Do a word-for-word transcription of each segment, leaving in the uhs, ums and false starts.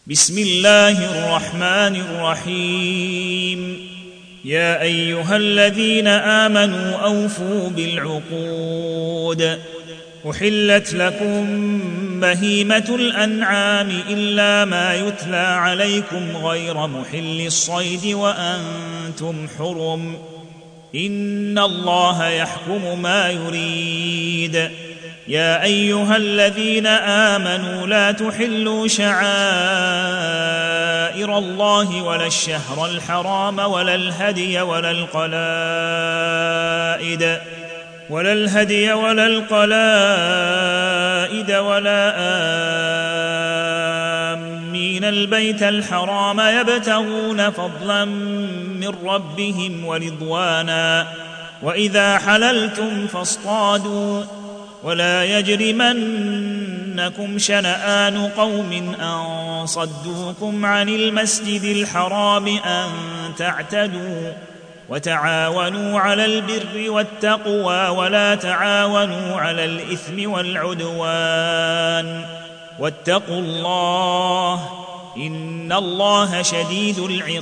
بسم الله الرحمن الرحيم. يا أيها الذين آمنوا أوفوا بالعقود. أحلت لكم بهيمة الأنعام إلا ما يتلى عليكم غير محل الصيد وأنتم حرم، إن الله يحكم ما يريد. يا أيها الذين آمنوا لا تحلوا شعائر الله ولا الشهر الحرام ولا الهدي ولا القلائد ولا الهدي ولا القلائد ولا آمين البيت الحرام يبتغون فضلا من ربهم ورضوانا، وإذا حللتم فاصطادوا، ولا يجرمنكم شنآن قوم أن صدوكم عن المسجد الحرام أن تعتدوا، وتعاونوا على البر والتقوى ولا تعاونوا على الإثم والعدوان، واتقوا الله إن الله شديد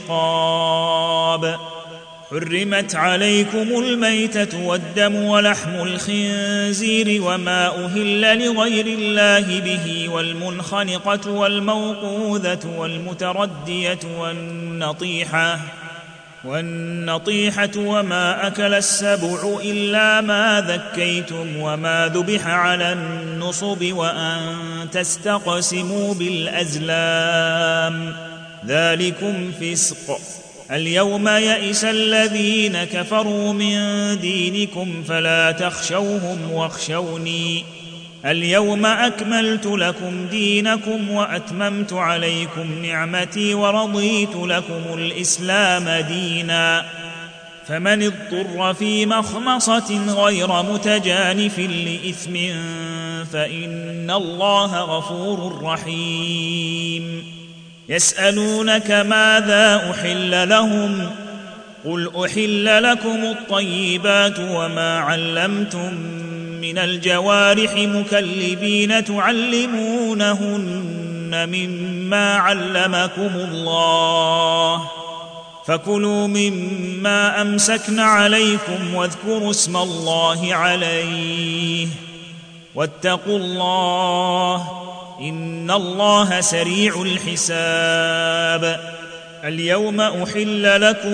العقاب. حرمت عليكم الميتة والدم ولحم الخنزير وما أهل لغير الله به، والمنخنقة والموقوذة والمتردية والنطيحة والنطيحة وما أكل السبع إلا ما ذكيتم وما ذبح على النصب وأن تستقسموا بالأزلام، ذلكم فسق. اليوم يئس الذين كفروا من دينكم فلا تخشوهم واخشوني، اليوم أكملت لكم دينكم وأتممت عليكم نعمتي ورضيت لكم الإسلام دينا، فمن اضطر في مخمصة غير متجانف لإثم فإن الله غفور رحيم. يسألونك ماذا أحل لهم؟ قل أحل لكم الطيبات وما علمتم من الجوارح مكلبين تعلمونهن مما علمكم الله، فكلوا مما أمسكن عليكم واذكروا اسم الله عليه، واتقوا الله إن الله سريع الحساب. اليوم أحل لكم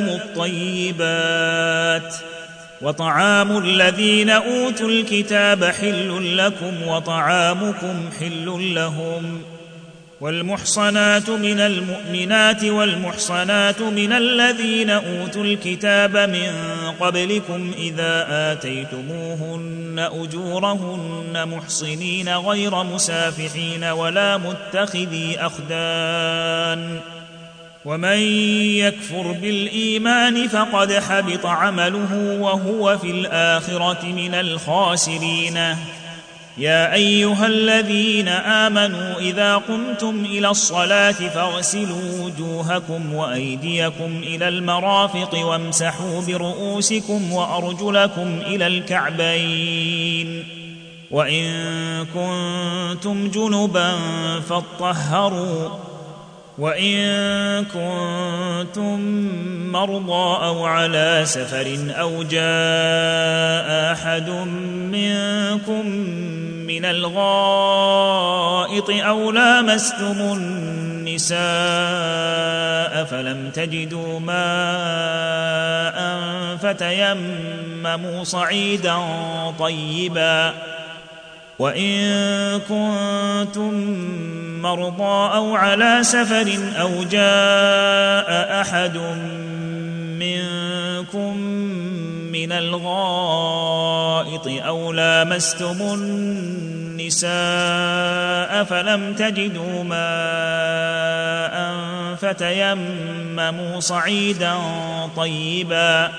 الطيبات، وطعام الذين أوتوا الكتاب حل لكم وطعامكم حل لهم، والمحصنات من المؤمنات والمحصنات من الذين أوتوا الكتاب من قبلكم إذا آتيتموهن أجورهن محصنين غير مسافحين ولا متخذي أخدان، ومن يكفر بالإيمان فقد حبط عمله وهو في الآخرة من الخاسرين. يا أيها الذين آمنوا إذا قمتم إلى الصلاة فاغسلوا وجوهكم وأيديكم إلى المرافق وامسحوا برؤوسكم وأرجلكم إلى الكعبين، وإن كنتم جنبا فاطهروا، وإن كنتم مرضى أو على سفر أو جاء أحد منكم من الغائط أو لامستم النساء فلم تجدوا ماء فتيمموا صعيدا طيبا، وإن كنتم مرضى أو على سفر أو جاء أحد منكم من الغائط أو لامستم النساء فلم تجدوا ماء فتيمموا صعيدا طيبا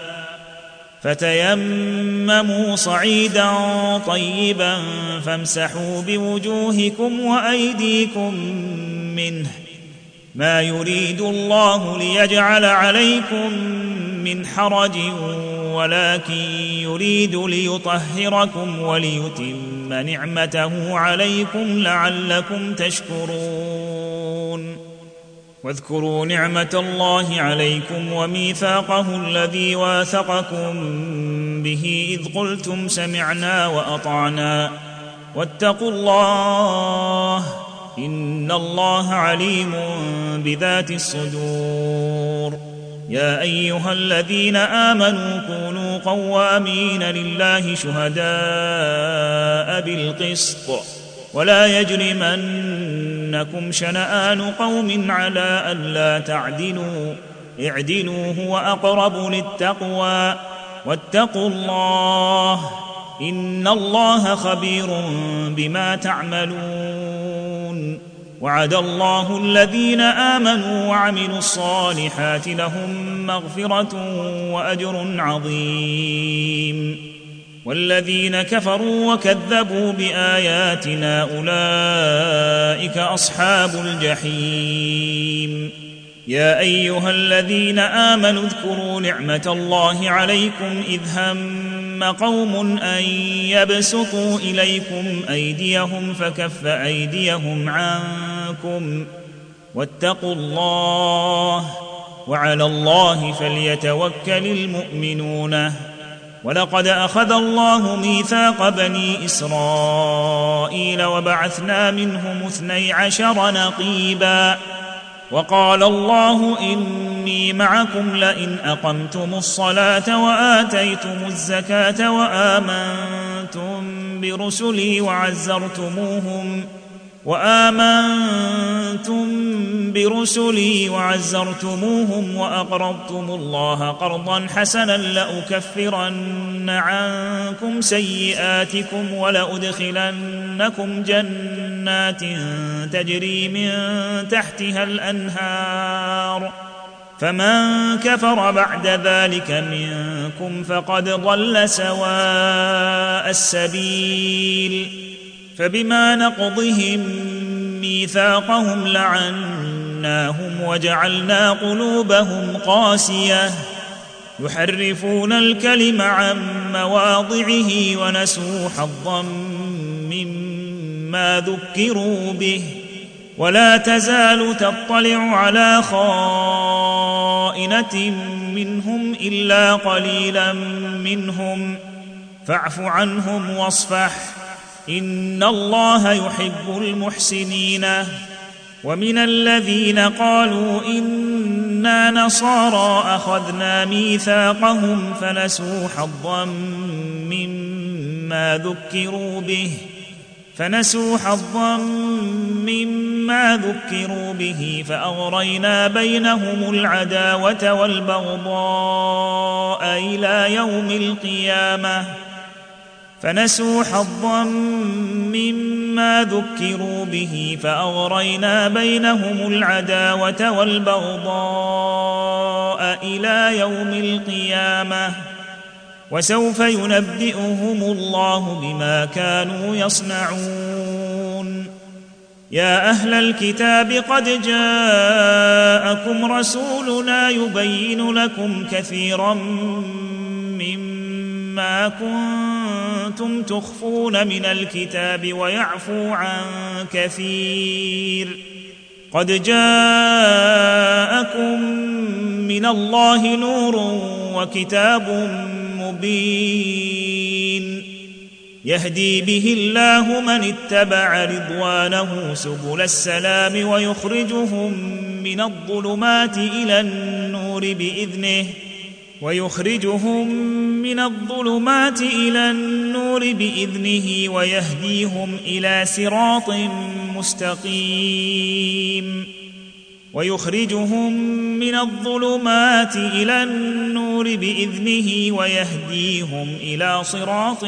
فتيمموا صعيدا طيبا فامسحوا بوجوهكم وأيديكم منه، ما يريد الله ليجعل عليكم من حرج ولكن يريد ليطهركم وليتم نعمته عليكم لعلكم تشكرون. واذكروا نعمة الله عليكم وميثاقه الذي واثقكم به إذ قلتم سمعنا وأطعنا واتقوا الله إن الله عليم بذات الصدور. يا أيها الذين آمنوا كونوا قوامين لله شهداء بالقسط ولا يجرمنكم شنآن قوم على ألا تعدلوا اعدلوا هو أقرب للتقوى واتقوا الله إن الله خبير بما تعملون. وعد الله الذين آمنوا وعملوا الصالحات لهم مغفرة وأجر عظيم والذين كفروا وكذبوا بآياتنا أولئك أصحاب الجحيم. يا أيها الذين آمنوا اذكروا نعمة الله عليكم إذ هم قوم أن يبسطوا إليكم أيديهم فكف أيديهم عنكم واتقوا الله وعلى الله فليتوكل المؤمنون. ولقد أخذ الله ميثاق بني إسرائيل وبعثنا منهم اثني عشر نقيبا وقال الله إني معكم لئن أقمتم الصلاة وآتيتم الزكاة وآمنتم برسلي وعزرتموهم وآمنتم برسلي وعزرتموهم وأقرضتم الله قرضا حسنا لأكفرن عنكم سيئاتكم ولأدخلنكم جنات تجري من تحتها الأنهار فمن كفر بعد ذلك منكم فقد ضل سواء السبيل. فبما نقضهم ميثاقهم لعناهم وجعلنا قلوبهم قاسية يحرفون الكلم عن مواضعه ونسوا حظا مما ذكروا به ولا تزال تطلع على خائنة منهم إلا قليلا منهم فاعف عنهم واصفح إن الله يحب المحسنين. ومن الذين قالوا إنا نصارى أخذنا ميثاقهم فنسوا حظا مما ذكروا به فنسوا حظا مما ذكروا به فأغرينا بينهم العداوة والبغضاء إلى يوم القيامة فنسوا حظا مما ذكروا به فأغرينا بينهم العداوة والبغضاء إلى يوم القيامة وسوف ينبئهم الله بما كانوا يصنعون. يا أهل الكتاب قد جاءكم رسولنا يبين لكم كثيرا مما كنتم تخفون من الكتاب ويعفو عن كثير قد جاءكم من الله نور وكتاب مبين يهدي به الله من اتبع رضوانه سبل السلام ويخرجهم من الظلمات إلى النور بإذنه ويخرجهم من الظلمات إلى النور بإذنه ويهديهم إلى صراط مستقيم ويخرجهم من الظلمات إلى النور بإذنه ويهديهم إلى صراط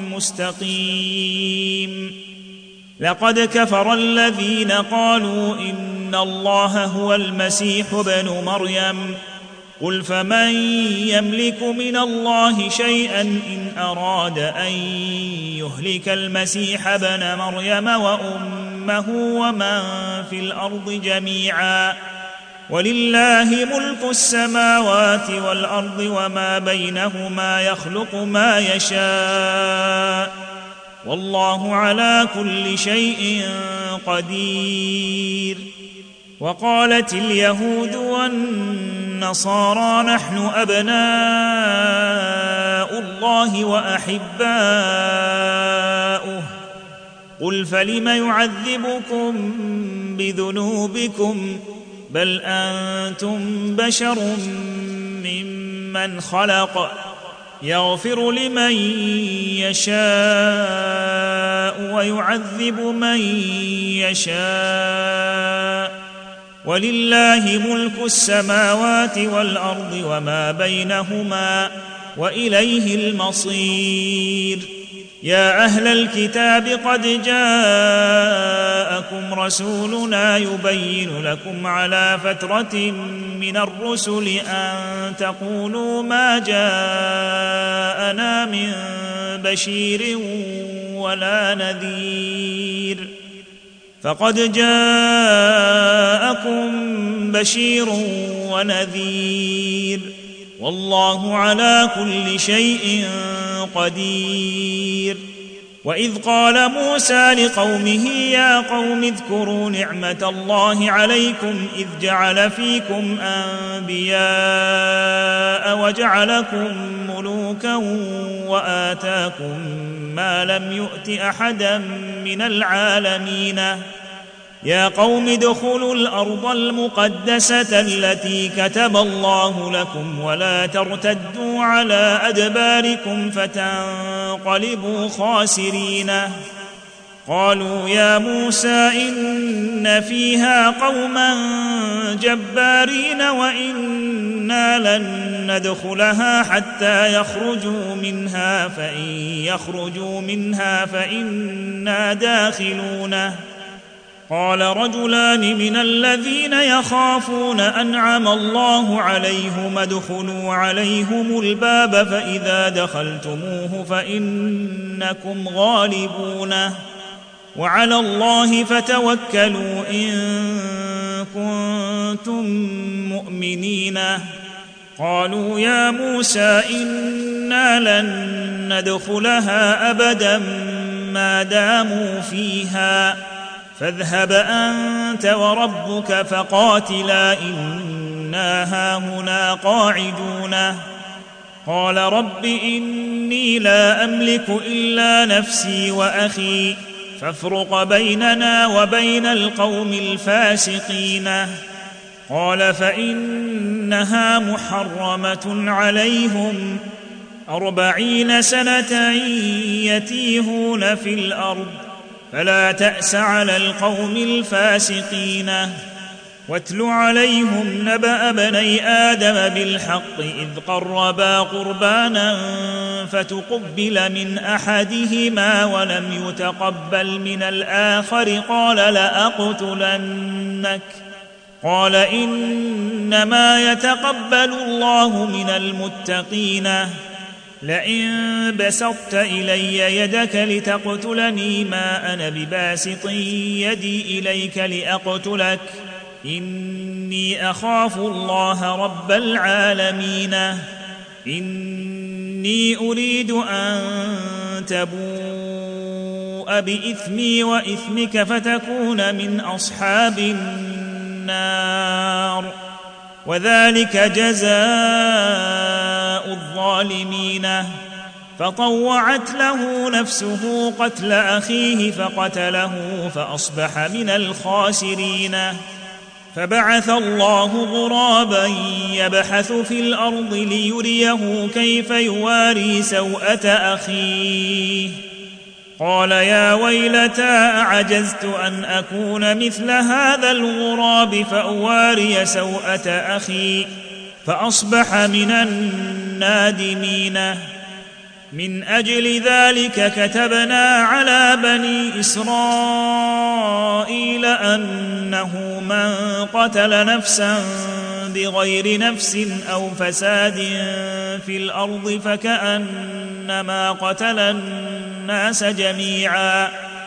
مستقيم. لقد كفر الذين قالوا إن الله هو المسيح ابن مريم قل فمن يملك من الله شيئا إن أراد أن يهلك المسيح ابن مريم وأمه ومن في الأرض جميعا ولله ملك السماوات والأرض وما بينهما يخلق ما يشاء والله على كل شيء قدير. وقالت اليهود والنصارى نحن أبناء الله وأحباؤه قل فلم يعذبكم بذنوبكم بل أنتم بشر ممن خلق يغفر لمن يشاء ويعذب من يشاء ولله ملك السماوات والأرض وما بينهما وإليه المصير. يا أهل الكتاب قد جاءكم رسولنا يبين لكم على فترة من الرسل أن تقولوا ما جاءنا من بشير ولا نذير فقد جاءكم بشير ونذير والله على كل شيء قدير. وإذ قال موسى لقومه يا قوم اذكروا نعمة الله عليكم إذ جعل فيكم أنبياء وجعلكم ملوكا وآتاكم ما لم يؤت أحدا من العالمين يا قوم ادخلوا الأرض المقدسة التي كتب الله لكم ولا ترتدوا على أدباركم فتنقلبوا خاسرين. قالوا يا موسى إن فيها قوما جبارين وإنا لن ندخلها حتى يخرجوا منها فإن يخرجوا منها فإنا داخلونه. قال رجلان من الذين يخافون أنعم الله عليهم ادخلوا عليهم الباب فإذا دخلتموه فإنكم غالبونه وعلى الله فتوكلوا إن كنتم مؤمنين. قالوا يا موسى إنا لن ندخلها أبدا ما داموا فيها فاذهب أنت وربك فقاتلا إنا هاهنا قاعدون. قال رب إني لا أملك إلا نفسي وأخي فافرق بيننا وبين القوم الفاسقين. قال فإنها محرمة عليهم أربعين سنة يتيهون في الأرض فلا تأس على القوم الفاسقين. واتل عليهم نبأ بني آدم بالحق إذ قربا قربانا فتقبل من أحدهما ولم يتقبل من الآخر قال لأقتلنك قال إنما يتقبل الله من المتقين. لئن بسطت إلي يدك لتقتلني ما أنا بباسط يدي إليك لأقتلك إني أخاف الله رب العالمين. إني أريد أن تبوء بإثمي وإثمك فتكون من أصحاب النار وذلك جزاء الظالمين. فطوعت له نفسه قتل أخيه فقتله فأصبح من الخاسرين. فبعث الله غرابا يبحث في الأرض ليريه كيف يواري سوءة أخيه قال يا ويلتى أعجزت أن أكون مثل هذا الغراب فأواري سوءة أخي فأصبح من النادمين. من أجل ذلك كتبنا على بني إسرائيل أنه من قتل نفسا بغير نفس أو فساد في الأرض فكأنما قتل الناس جميعا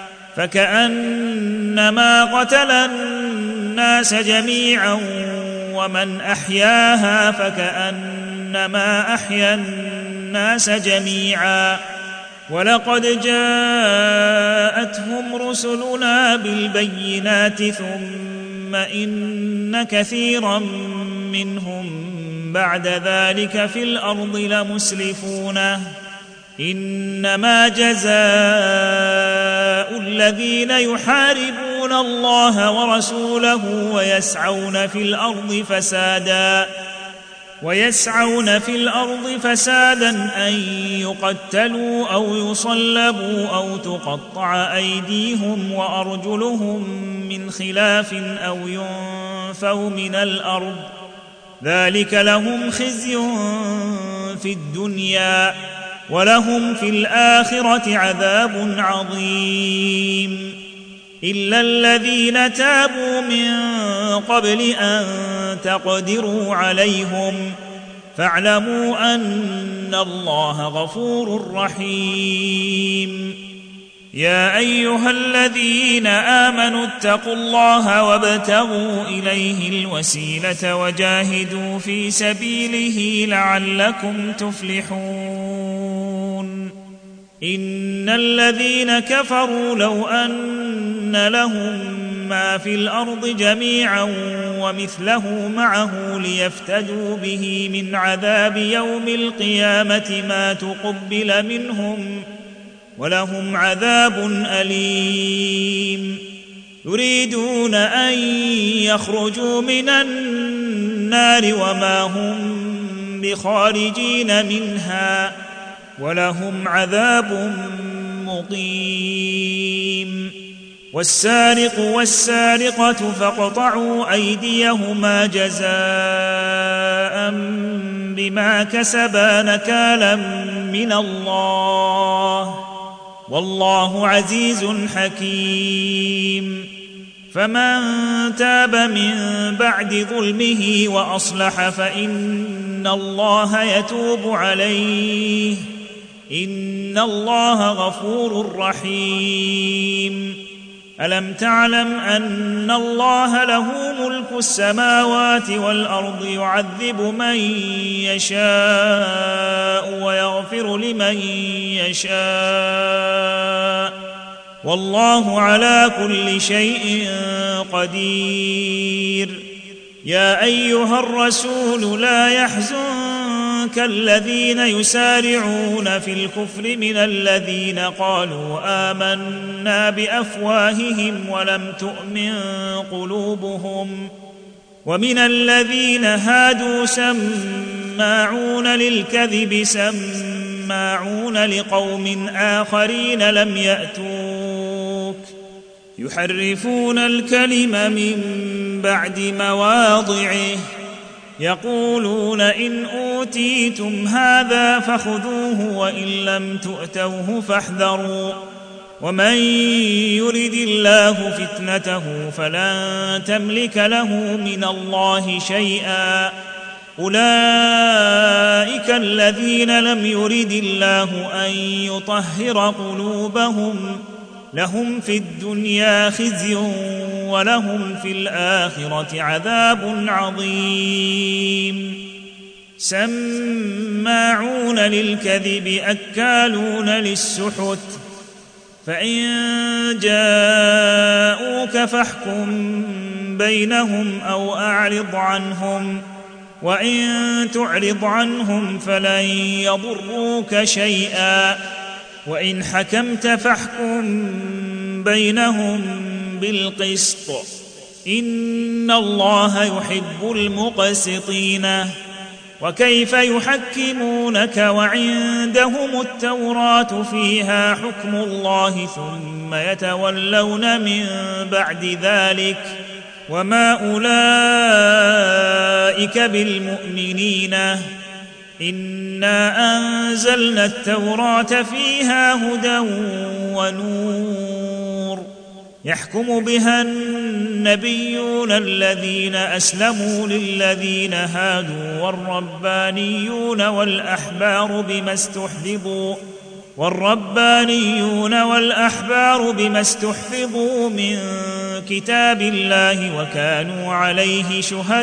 فكأنما قتل الناس جميعا ومن أحياها فكأنما أحيا الناس جميعا. ولقد جاءتهم رسلنا بالبينات ثم إن كثيرا منهم بعد ذلك في الأرض لمسرفون إنما جزاء الذين يحاربون الله ورسوله ويسعون في الأرض فسادا ويسعون في الأرض فسادا أن يقتلوا أو يصلبوا أو تقطع أيديهم وأرجلهم من خلاف أو ينفوا من الأرض ذلك لهم خزي في الدنيا ولهم في الآخرة عذاب عظيم إلا الذين تابوا من قبل أن تقدروا عليهم فاعلموا أن الله غفور رحيم يا أيها الذين آمنوا اتقوا الله وابتغوا إليه الوسيلة وجاهدوا في سبيله لعلكم تفلحون إن الذين كفروا لو أن لهم ما في الأرض جميعا ومثله معه ليفتدوا به من عذاب يوم القيامة ما تقبل منهم ولهم عذاب أليم يريدون أن يخرجوا من النار وما هم بخارجين منها ولهم عذاب مقيم والسارق والسارقة فاقطعوا أيديهما جزاء بما كسبا نكالا من الله والله عزيز حكيم فمن تاب من بعد ظلمه وأصلح فإن الله يتوب عليه إن الله غفور رحيم ألم تعلم أن الله له ملك السماوات والأرض يعذب من يشاء ويغفر لمن يشاء والله على كل شيء قدير يا أيها الرسول لا يحزنك الذين يسارعون في الكفر من الذين قالوا آمنا بأفواههم ولم تؤمن قلوبهم ومن الذين هادوا سماعون للكذب سماعون لقوم آخرين لم يأتوك يحرفون الكلم من بعد مواضعه يقولون إن أوتيتم هذا فخذوه وإن لم تؤتوه فاحذروا ومن يرد الله فتنته فلن تملك له من الله شيئا أولئك الذين لم يرد الله أن يطهر قلوبهم لهم في الدنيا خزي ولهم في الآخرة عذاب عظيم سماعون للكذب أكالون للسحت فإن جاءوك فاحكم بينهم أو أعرض عنهم وإن تعرض عنهم فلن يضروك شيئا وإن حكمت فاحكم بينهم بالقسط إن الله يحب المقسطين وكيف يحكمونك وعندهم التوراة فيها حكم الله ثم يتولون من بعد ذلك وما أولئك بالمؤمنين إنا أنزلنا التوراة فيها هدى ونور يحكم بها النبيون الذين أسلموا للذين هادوا والربانيون والأحبار بما استحفظوا والربانيون والأحبار بما استحفظوا من كتاب الله وكانوا عليه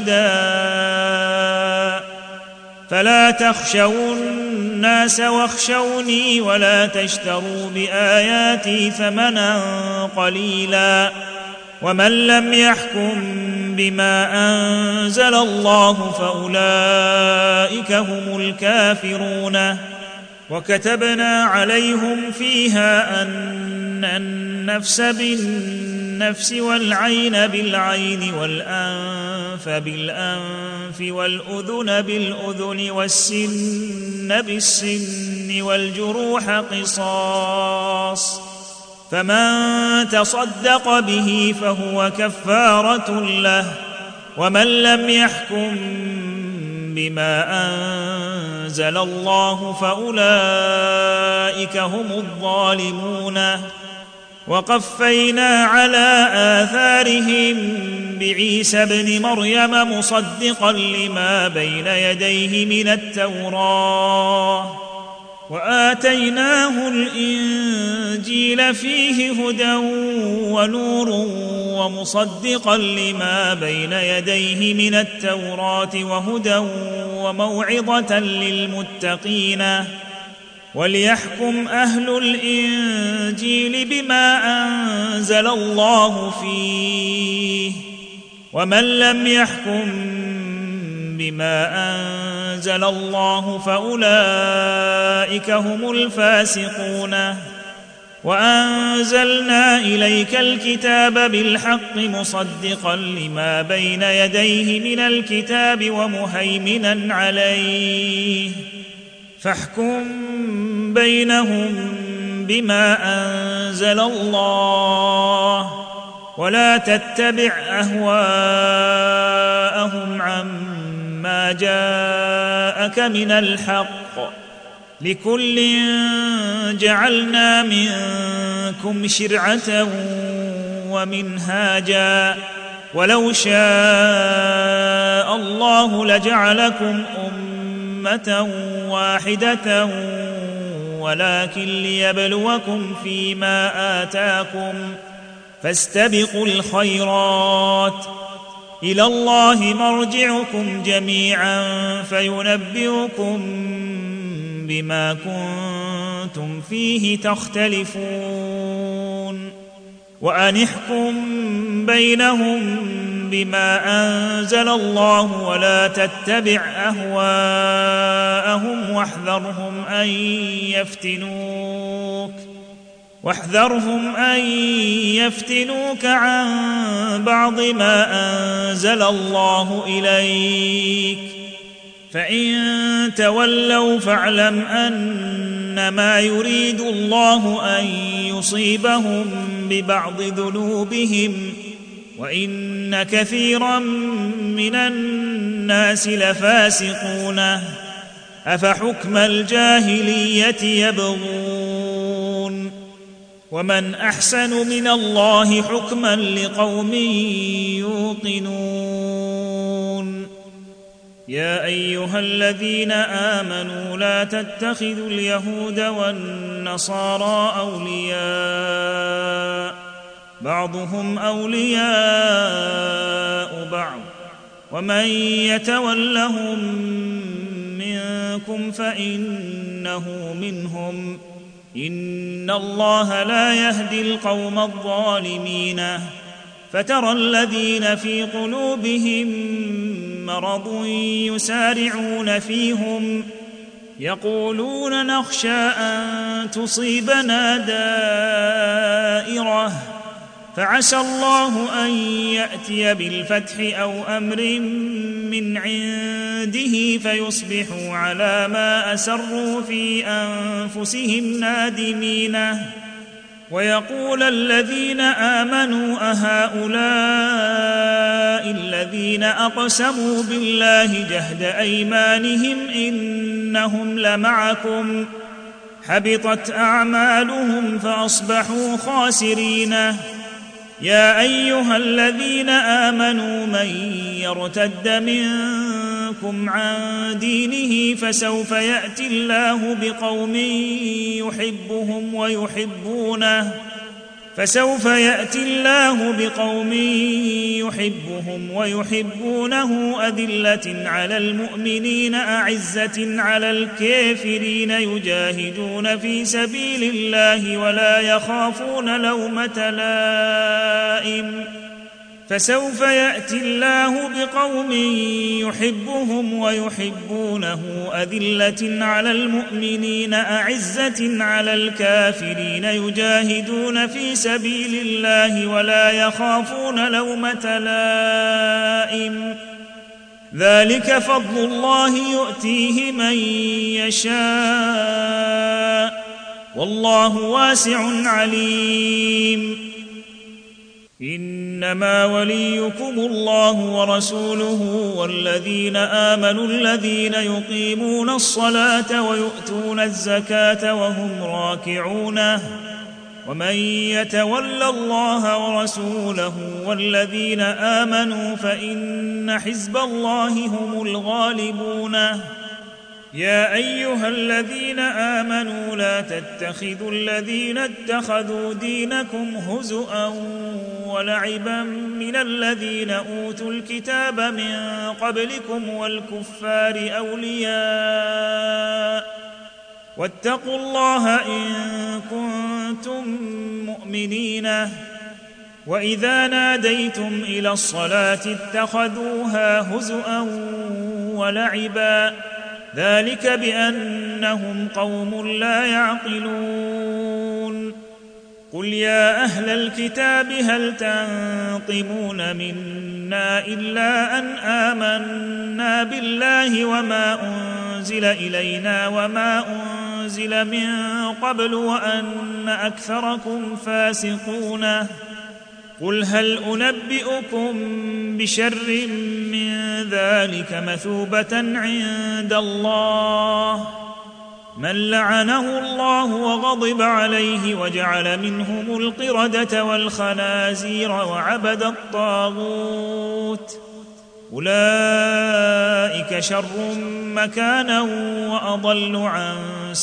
شهداء فلا تخشوا الناس واخشوني ولا تشتروا بآياتي ثمنا قليلا ومن لم يحكم بما أنزل الله فأولئك هم الكافرون. وكتبنا عليهم فيها أن النفس بالنفس والعين بالعين والأنف بالأنف والأذن بالأذن والسن بالسن والجروح قصاص، فمن تصدق به فهو كفارة له. ومن لم يحكم بما أنزل الله فأولئك هم الظالمون. وقفينا على آثارهم بعيسى ابن مريم مصدقا لما بين يديه من التوراة، وآتيناه الإنجيل فيه هدى ونور ومصدقا لما بين يديه من التوراة وهدى وموعظة للمتقين. وليحكم أهل الإنجيل بما أنزل الله فيه، ومن لم يحكم بما أنزل الله فأولئك هم الفاسقون. وأنزلنا إليك الكتاب بالحق مصدقا لما بين يديه من الكتاب ومهيمنا عليه، فاحكم بينهم بما أنزل الله، ولا تتبع أهواءهم عما جاءك من الحق، لكل جعلنا منكم شرعة ومنهاجا، ولو شاء الله لجعلكم أمة واحدة ولكن ليبلوكم فيما آتاكم، فاستبقوا الخيرات، إلى الله مرجعكم جميعا فينبئكم بما كنتم فيه تختلفون. وأن احكم بينهم بما أنزل الله ولا تتبع أهواءهم واحذرهم أن يفتنوك واحذرهم أن يفتنوك عن بعض ما أنزل الله إليك، فإن تولوا فاعلم أنما يريد الله أن يصيبهم ببعض ذنوبهم، وإن كثيرا من الناس لفاسقون. أفحكم الجاهلية يبغون، ومن أحسن من الله حكما لقوم يوقنون. يا أيها الذين آمنوا لا تتخذوا اليهود والنصارى أولياء، بعضهم أولياء بعض، ومن يتولهم منكم فإنه منهم، إن الله لا يهدي القوم الظالمين. فترى الذين في قلوبهم مرض يسارعون فيهم يقولون نخشى أن تصيبنا دائرة، فعسى الله أن يأتي بالفتح أو أمر من عنده فيصبحوا على ما أسروا في أنفسهم نادمين. ويقول الذين آمنوا أهؤلاء الذين أقسموا بالله جهد أيمانهم إنهم لمعكم، حبطت أعمالهم فأصبحوا خاسرين. يا أيها الذين آمنوا من يرتد منكم عن دينه فسوف يأتي الله بقوم يحبهم ويحبونه فسوف يأتي الله بقوم يحبهم ويحبونه أذلة على المؤمنين أعزة على الكافرين يجاهدون في سبيل الله ولا يخافون لومة لائم فسوف يأتي الله بقوم يحبهم ويحبونه أذلة على المؤمنين أعزة على الكافرين يجاهدون في سبيل الله ولا يخافون لومة لائم ذلك فضل الله يؤتيه من يشاء والله واسع عليم. إنما وليكم الله ورسوله والذين آمنوا الذين يقيمون الصلاة ويؤتون الزكاة وهم راكعون ومن يتول الله ورسوله والذين آمنوا فإن حزب الله هم الغالبون. يا أيها الذين آمنوا لا تتخذوا الذين اتخذوا دينكم هزؤا ولعبا من الذين أوتوا الكتاب من قبلكم والكفار أولياء واتقوا الله إن كنتم مؤمنين. وإذا ناديتم إلى الصلاة اتخذوها هزؤا ولعبا ذلك بأنهم قوم لا يعقلون. قل يا أهل الكتاب هل تنقمون منا إلا أن آمنا بالله وما أنزل إلينا وما أنزل من قبل وأن أكثركم فاسقون. قل هل أنبئكم بشر من ذلك مثوبة عند الله من لعنه الله وغضب عليه وجعل منهم القردة والخنازير وعبد الطاغوت أولئك شر مكانا وأضل عن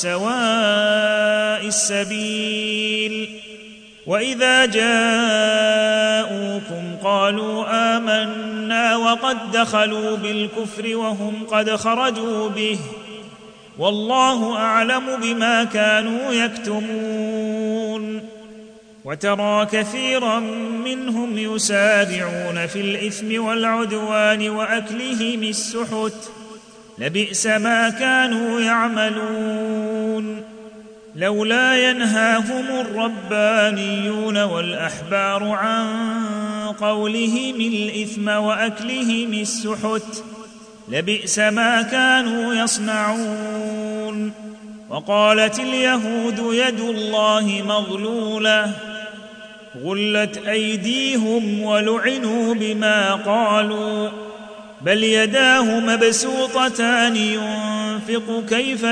سواء السبيل. وإذا جاءوكم قالوا آمنا وقد دخلوا بالكفر وهم قد خرجوا به والله أعلم بما كانوا يكتمون. وترى كثيرا منهم يسارعون في الإثم والعدوان وأكلهم السحت لبئس ما كانوا يعملون. لولا ينهاهم الربانيون والأحبار عن قولهم الإثم وأكلهم السحت لبئس ما كانوا يصنعون. وقالت اليهود يد الله مغلولة غلت أيديهم ولعنوا بما قالوا بل يداه مبسوطتان ينفق كيف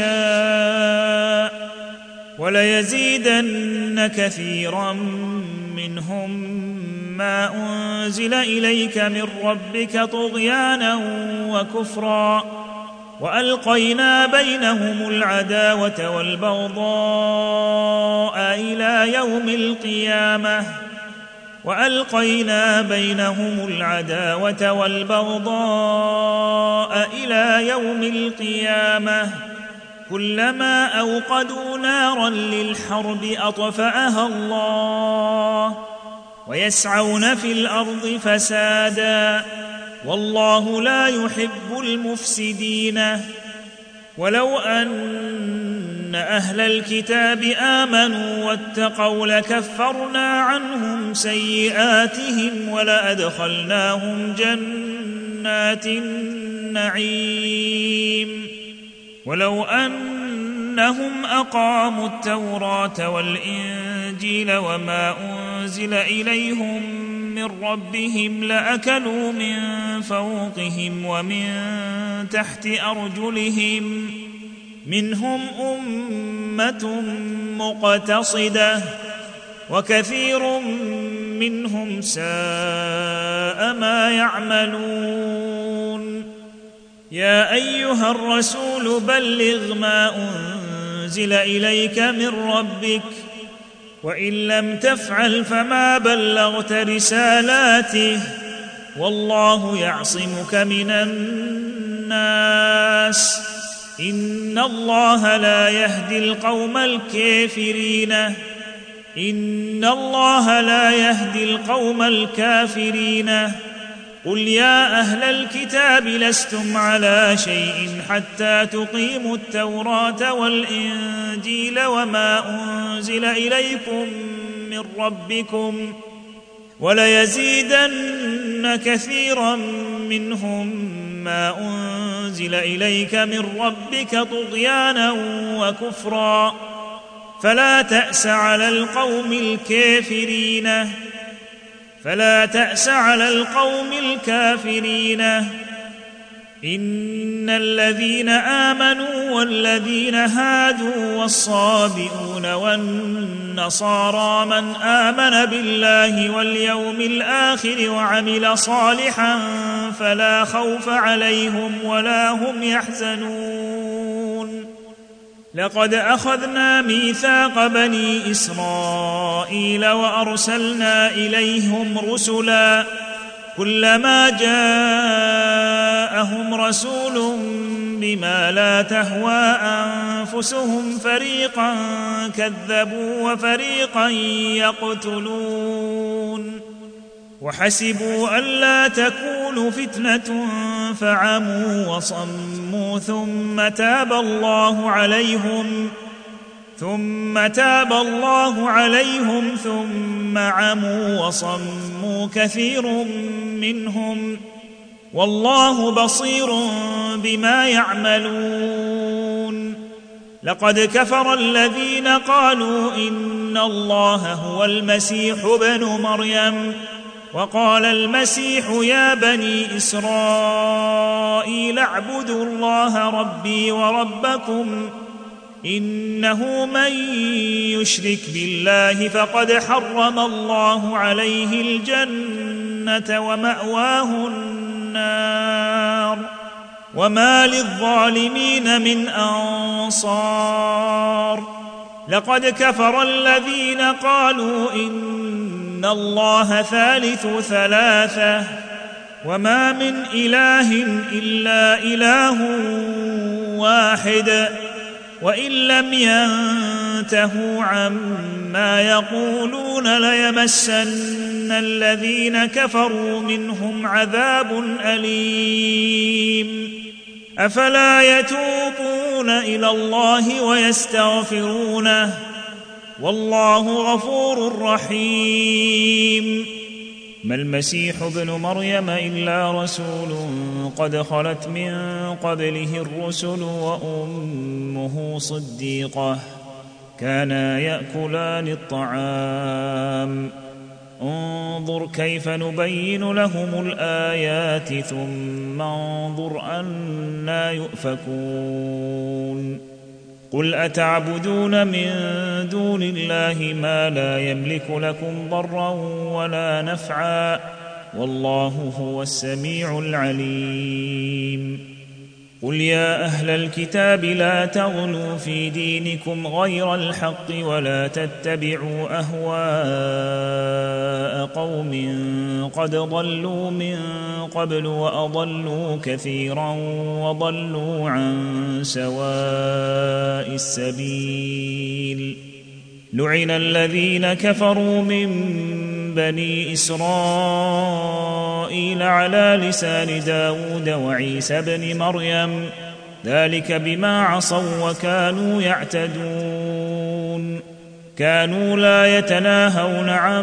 يشاء وليزيدن كثيرا منهم ما أنزل إليك من ربك طغيانا وكفرا وألقينا بينهم العداوة والبغضاء إلى يوم القيامة وألقينا بينهم العداوة والبغضاء إلى يوم القيامة كلما أوقدوا نارا للحرب أطفأها الله ويسعون في الأرض فسادا والله لا يحب المفسدين. ولو أن أهل الكتاب آمنوا واتقوا لكفرنا عنهم سيئاتهم ولأدخلناهم جنات النعيم. ولو أنهم أقاموا التوراة والإنجيل وما أنزل إليهم من ربهم لأكلوا من فوقهم ومن تحت أرجلهم منهم أمة مقتصدة وكثير منهم ساء ما يعملون. يا أيها الرسول بلغ ما أنزل إليك من ربك وإن لم تفعل فما بلغت رسالاته والله يعصمك من الناس إن الله لا يهدي القوم الكافرين. إن الله لا يهدي القوم الكافرين قل يا أهل الكتاب لستم على شيء حتى تقيموا التوراة والإنجيل وما أنزل إليكم من ربكم وليزيدن كثيرا منهم ما أنزل إليك من ربك طغيانا وكفرا فلا تأس على القوم الكافرين فلا تأس على القوم الكافرين إن الذين آمنوا والذين هادوا والصابئون والنصارى من آمن بالله واليوم الآخر وعمل صالحا فلا خوف عليهم ولا هم يحزنون لقد أخذنا ميثاق بني إسرائيل وأرسلنا إليهم رسلا كلما جاءهم رسول بما لا تهوى أنفسهم فريقا كذبوا وفريقا يقتلون وحسبوا ألا تكون فتنة فعموا وصموا ثم تاب الله عليهم ثم تاب الله عليهم ثم عموا وصموا كثير منهم والله بصير بما يعملون لقد كفر الذين قالوا إن الله هو المسيح ابن مريم وقال المسيح يا بني إسرائيل اعبدوا الله ربي وربكم إنه من يشرك بالله فقد حرم الله عليه الجنة ومأواه النار وما للظالمين من أنصار لقد كفر الذين قالوا إن الله ثالث ثلاثة وما من إله إلا إله واحد وإن لم ينتهوا عما يقولون ليمسن الذين كفروا منهم عذاب أليم أفلا يتوبون إلى الله ويستغفرونه والله غفور رحيم ما المسيح ابن مريم إلا رسول قد خلت من قبله الرسل وأمه صديقة كانا يأكلان الطعام انظر كيف نبين لهم الآيات ثم انظر أنى يؤفكون قل أتعبدون من دون الله ما لا يملك لكم ضرا ولا نفعا والله هو السميع العليم قل يا أهل الكتاب لا تغلوا في دينكم غير الحق ولا تتبعوا أهواء قوم قد ضلوا من قبل وأضلوا كثيرا وضلوا عن سواء السبيل لعن الذين كفروا من بني إسرائيل على لسان داود وعيسى بن مريم ذلك بما عصوا وكانوا يعتدون كانوا لا يتناهون عن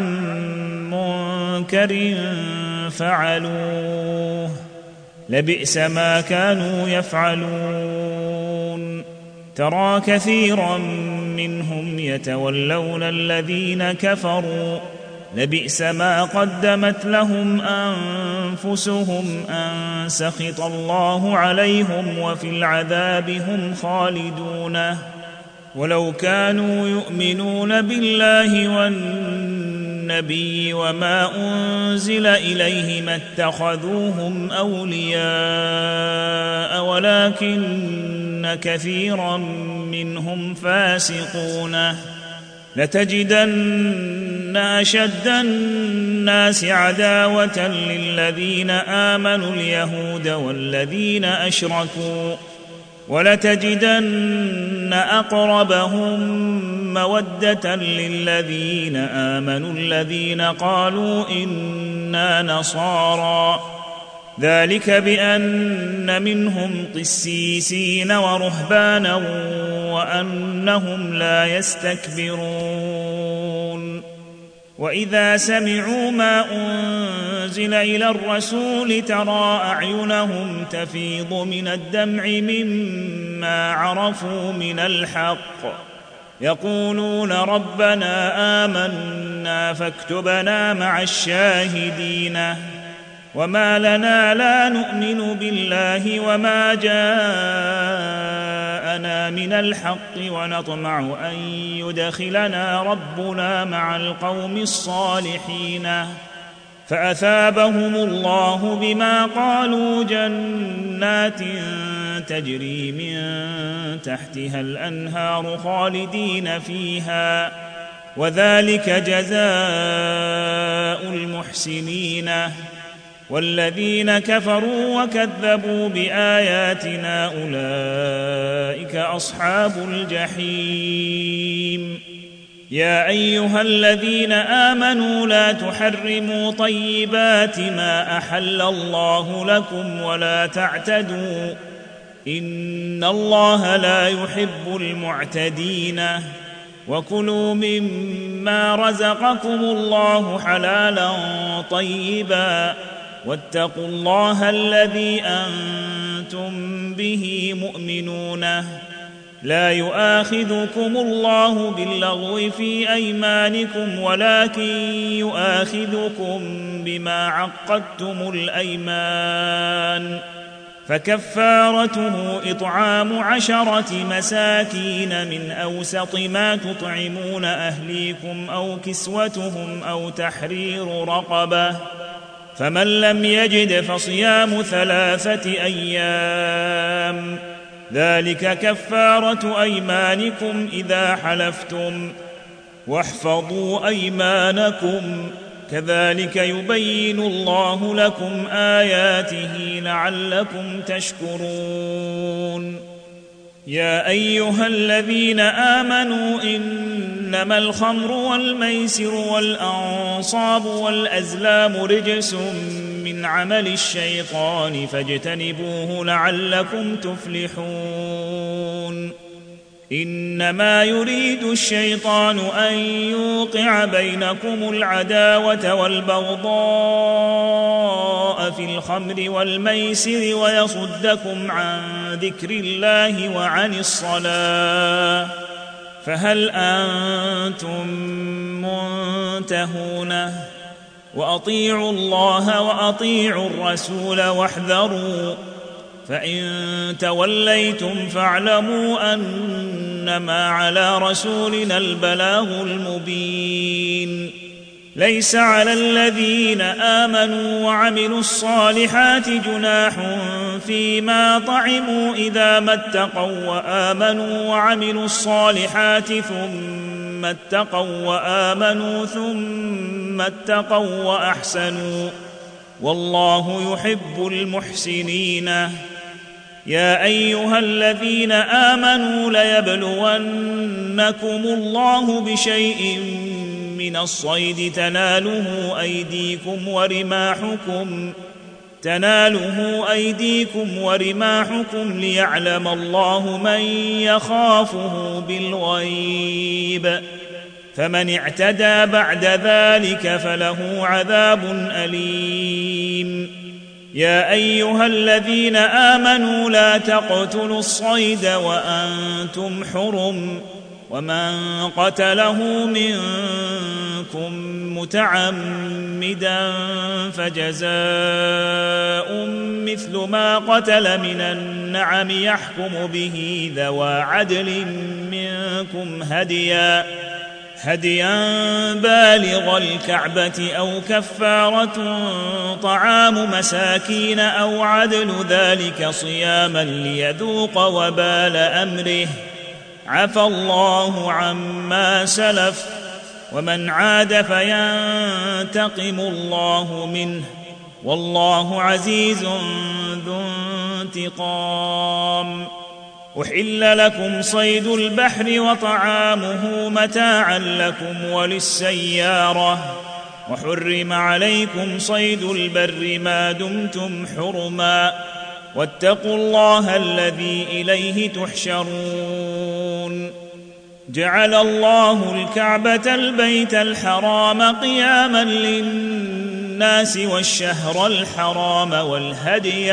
منكر فعلوه لبئس ما كانوا يفعلون ترى كثيرا منهم يتولون الذين كفروا لبئس ما قدمت لهم أنفسهم أن سخط الله عليهم وفي العذاب هم خالدون ولو كانوا يؤمنون بالله والنبي وما أنزل إليه ما اتخذوهم أولياء ولكن كثيرا منهم فاسقون لتجدن أشد الناس عداوة للذين آمنوا اليهود والذين أشركوا ولتجدن أقربهم مودة للذين آمنوا الذين قالوا إنا نصارى ذلك بأن منهم قسيسين ورهبانا وأنهم لا يستكبرون وإذا سمعوا ما أنزل إلى الرسول ترى أعينهم تفيض من الدمع مما عرفوا من الحق يقولون ربنا آمنا فاكتبنا مع الشاهدين وما لنا لا نؤمن بالله وما جاءنا من الحق ونطمع أن يدخلنا ربنا مع القوم الصالحين فأثابهم الله بما قالوا جنات تجري من تحتها الأنهار خالدين فيها وذلك جزاء المحسنين والذين كفروا وكذبوا بآياتنا أولئك أصحاب الجحيم يا أيها الذين آمنوا لا تحرموا طيبات ما أحل الله لكم ولا تعتدوا إن الله لا يحب المعتدين وكلوا مما رزقكم الله حلالا طيبا واتقوا الله الذي أنتم به مؤمنون لا يؤاخذكم الله باللغو في أيمانكم ولكن يؤاخذكم بما عقدتم الأيمان فكفارته إطعام عشرة مساكين من أوسط ما تطعمون أهليكم أو كسوتهم أو تحرير رقبة فمن لم يجد فصيام ثلاثة أيام ذلك كفارة أيمانكم إذا حلفتم واحفظوا أيمانكم كذلك يبين الله لكم آياته لعلكم تشكرون يا أيها الذين آمنوا إنما الخمر والميسر والأنصاب والأزلام رجس من عمل الشيطان فاجتنبوه لعلكم تفلحون إنما يريد الشيطان أن يوقع بينكم العداوة والبغضاء في الخمر والميسر ويصدكم عن ذكر الله وعن الصلاة فهل أنتم منتهون وأطيعوا الله وأطيعوا الرسول واحذروا فإن توليتم فاعلموا أنما على رسولنا البلاغ المبين ليس على الذين آمنوا وعملوا الصالحات جناح فيما طعموا إذا ما اتقوا وآمنوا وعملوا الصالحات ثم اتقوا وآمنوا ثم اتقوا وأحسنوا والله يحب المحسنين يا أيها الذين آمنوا ليبلونكم الله بشيء من الصيد تناله أيديكم ورماحكم تناله أيديكم ورماحكم ليعلم الله من يخافه بالغيب فمن اعتدى بعد ذلك فله عذاب أليم يا أيها الذين آمنوا لا تقتلوا الصيد وأنتم حرم ومن قتله منكم متعمدا فجزاء مثل ما قتل من النعم يحكم به ذوى عدل منكم هديا هديا بالغ الكعبة أو كفارة طعام مساكين أو عدل ذلك صياما ليذوق وبال أمره عفى الله عما سلف ومن عاد فينتقم الله منه والله عزيز ذو انتقام أحل لكم صيد البحر وطعامه متاعا لكم وللسيارة وحرم عليكم صيد البر ما دمتم حرما واتقوا الله الذي إليه تحشرون جعل الله الكعبة البيت الحرام قياما للناس والشهر الحرام والهدي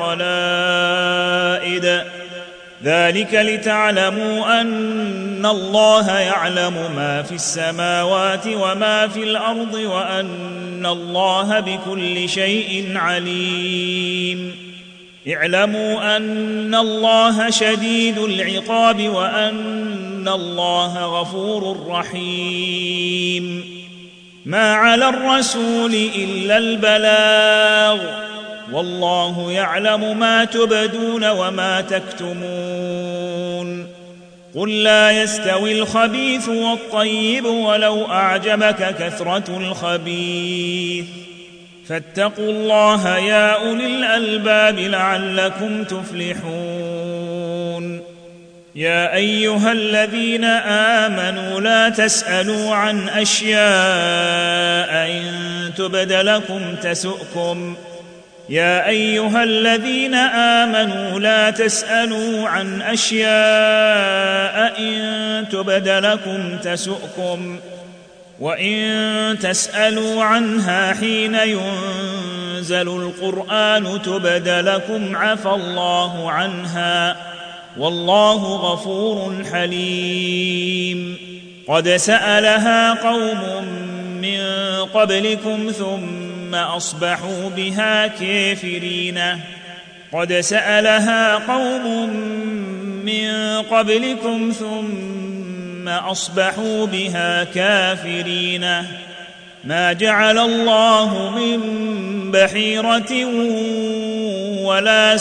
والقلائد ذلك لتعلموا أن الله يعلم ما في السماوات وما في الأرض وأن الله بكل شيء عليم اعلموا أن الله شديد العقاب وأن الله غفور رحيم ما على الرسول إلا البلاغ والله يعلم ما تبدون وما تكتمون قل لا يستوي الخبيث والطيب ولو أعجبك كثرة الخبيث فاتقوا الله يا أولي الألباب لعلكم تفلحون يا أيها الذين آمنوا لا تسألوا عن أشياء إن تبد لكم تسؤكم يا أيها الذين آمنوا لا تسألوا عن أشياء إن تبد لكم تسؤكم وإن تسألوا عنها حين ينزل القرآن تبد لكم عفى الله عنها والله غفور حليم قد سألها قوم من قبلكم ثم أصبحوا بها كافرين قد سألها قوم من قبلكم ثم أصبحوا بها كافرين ما جعل الله من بحيرة ولا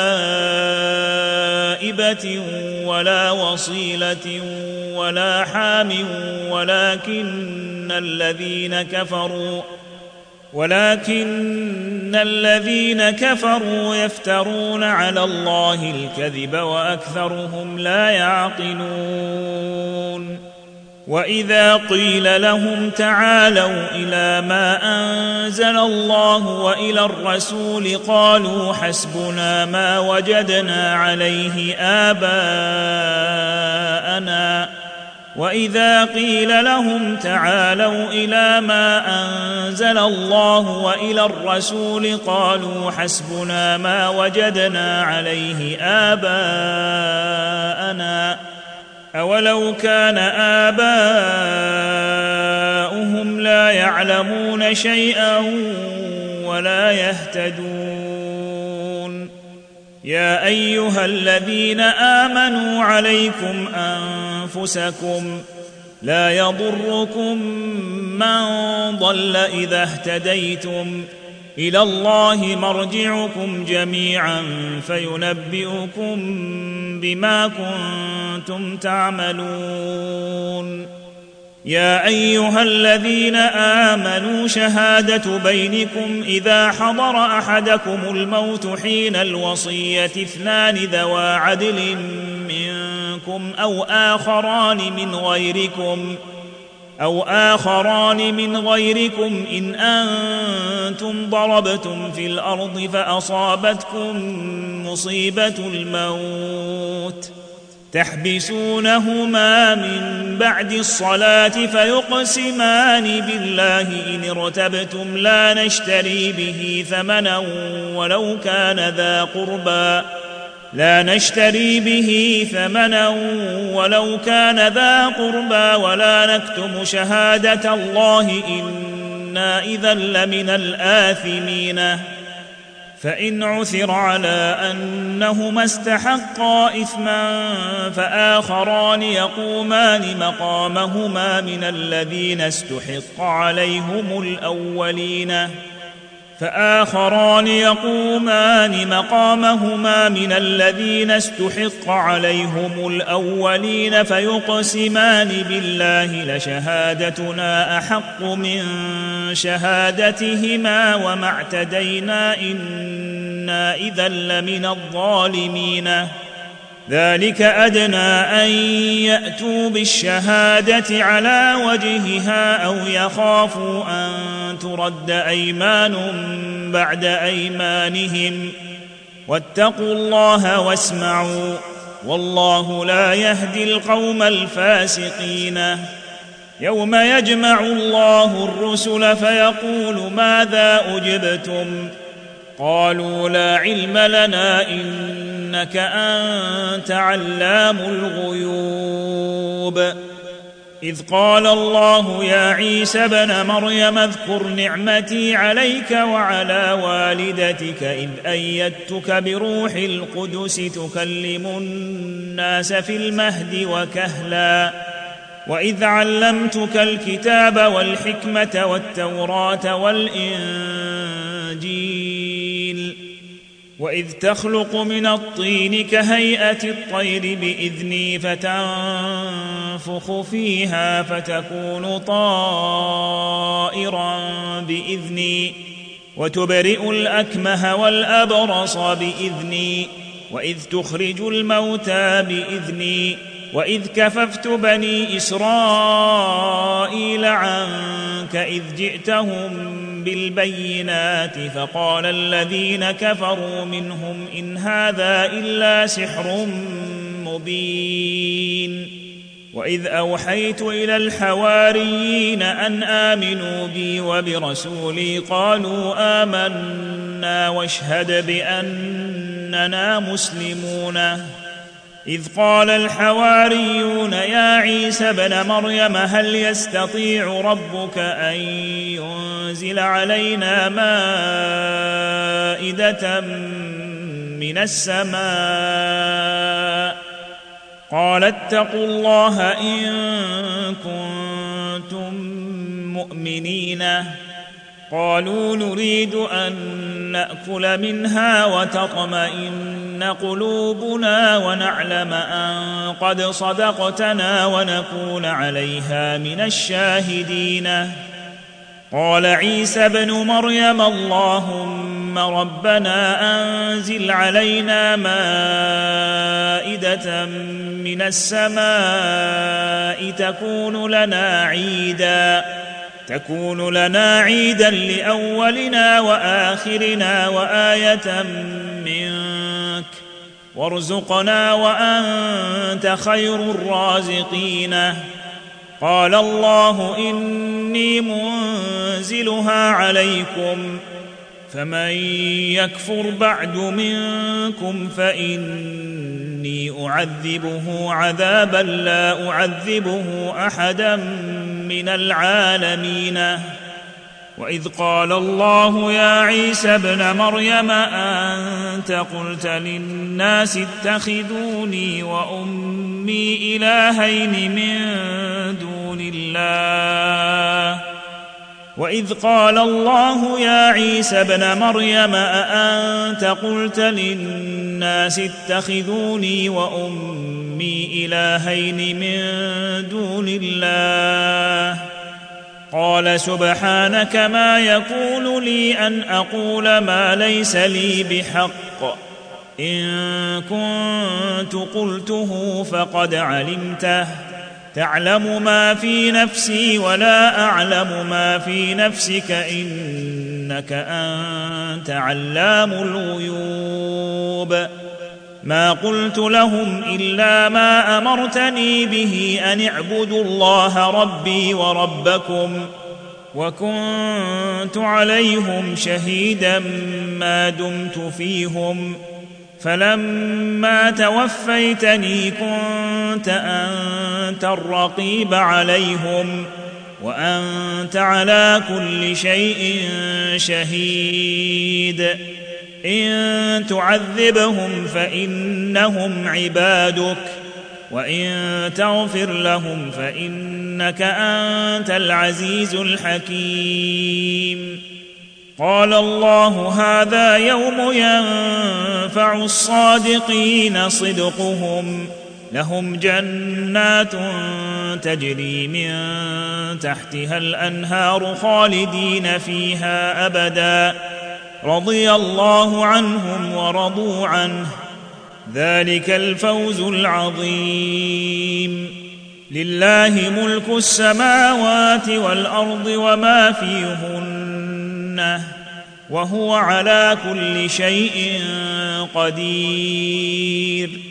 سائبة ولا وصيلة ولا حام ولكن الذين كفروا ولكن الذين كفروا يفترون على الله الكذب وأكثرهم لا يعقلون وإذا قيل لهم تعالوا إلى ما أنزل الله وإلى الرسول قالوا حسبنا ما وجدنا عليه آباءنا وإذا قيل لهم تعالوا إلى ما أنزل الله وإلى الرسول قالوا حسبنا ما وجدنا عليه آباءنا أولو كان آباؤهم لا يعلمون شيئا ولا يهتدون يا أيها الذين آمنوا عليكم أنفسكم لا يضركم من ضل إذا اهتديتم إلى الله مرجعكم جميعا فينبئكم بما كنتم تعملون يا أيها الذين آمنوا شهادة بينكم إذا حضر أحدكم الموت حين الوصية اثنان ذوى عدل منكم أو آخران من غيركم أو آخران من غيركم إن أنتم ضربتم في الأرض فأصابتكم مصيبة الموت تحبسونهما من بعد الصلاة فيقسمان بالله إن ارتبتم لا نشتري به ثمنا ولو كان ذا قربى لا نشتري به ثمنا ولو كان ذا قربى ولا نكتم شهادة الله إنا إذا لمن الآثمين فإن عثر على أنهما استحقا إثما فآخران يقومان مقامهما من الذين استحق عليهم الأولين فآخران يقومان مقامهما من الذين استحق عليهم الأولين فيقسمان بالله لشهادتنا أحق من شهادتهما وما اعتدينا إنا إذا لمن الظالمين ذلك أدنى أن يأتوا بالشهادة على وجهها أو يخافوا أن ترد أيمان بعد أيمانهم واتقوا الله واسمعوا والله لا يهدي القوم الفاسقين يوم يجمع الله الرسل فيقول ماذا أجبتم قالوا لا علم لنا إنك أنت علام الغيوب إذ قال الله يا عيسى ابن مريم اذكر نعمتي عليك وعلى والدتك إذ أيدتك بروح القدس تكلم الناس في المهد وكهلا وإذ علمتك الكتاب والحكمة والتوراة والإنجيل وإذ تخلق من الطين كهيئة الطير بإذني فتنفخ فيها فتكون طائرا بإذني وتبرئ الأكمه والأبرص بإذني وإذ تخرج الموتى بإذني وإذ كففت بني إسرائيل عنك إذ جئتهم بالبينات فقال الذين كفروا منهم إن هذا إلا سحر مبين وإذ أوحيت إلى الحواريين أن آمنوا بي وبرسولي قالوا آمنا واشهد بأننا مسلمون إذ قال الحواريون يا عيسى ابن مريم هل يستطيع ربك أن ينزل علينا مائدة من السماء قال اتقوا الله إن كنتم مؤمنين قالوا نريد أن نأكل منها وتطمئن قلوبنا ونعلم أن قد صدقتنا ونكون عليها من الشاهدين قال عيسى ابن مريم اللهم ربنا أنزل علينا مائدة من السماء تكون لنا عيداً تكون لنا عيدا لأولنا وآخرنا وآية منك وارزقنا وأنت خير الرازقين قال الله إني منزلها عليكم فمن يكفر بعد منكم فإني أعذبه عذابا لا أعذبه أحدا من العالمين وإذ قال الله يا عيسى ابن مريم أنت قلت للناس اتخذوني وأمي إلهين من دون الله وإذ قال الله يا عيسى ابن مريم أأنت قلت للناس اتخذوني وأمي إلهين من دون الله قال سبحانك ما يكون لي أن أقول ما ليس لي بحق إن كنت قلته فقد علمته تعلم ما في نفسي ولا أعلم ما في نفسك إنك أنت علام الغيوب ما قلت لهم إلا ما أمرتني به أن اعبدوا الله ربي وربكم وكنت عليهم شهيدا ما دمت فيهم فلما توفيتني كنت أنت الرقيب عليهم وأنت على كل شيء شهيد إن تعذبهم فإنهم عبادك وإن تغفر لهم فإنك أنت العزيز الحكيم قال الله هذا يوم ينفع الصادقين صدقهم لهم جنات تجري من تحتها الأنهار خالدين فيها أبدا رضي الله عنهم ورضوا عنه ذلك الفوز العظيم. لله ملك السماوات والأرض وما فيهن وهو على كل شيء قدير.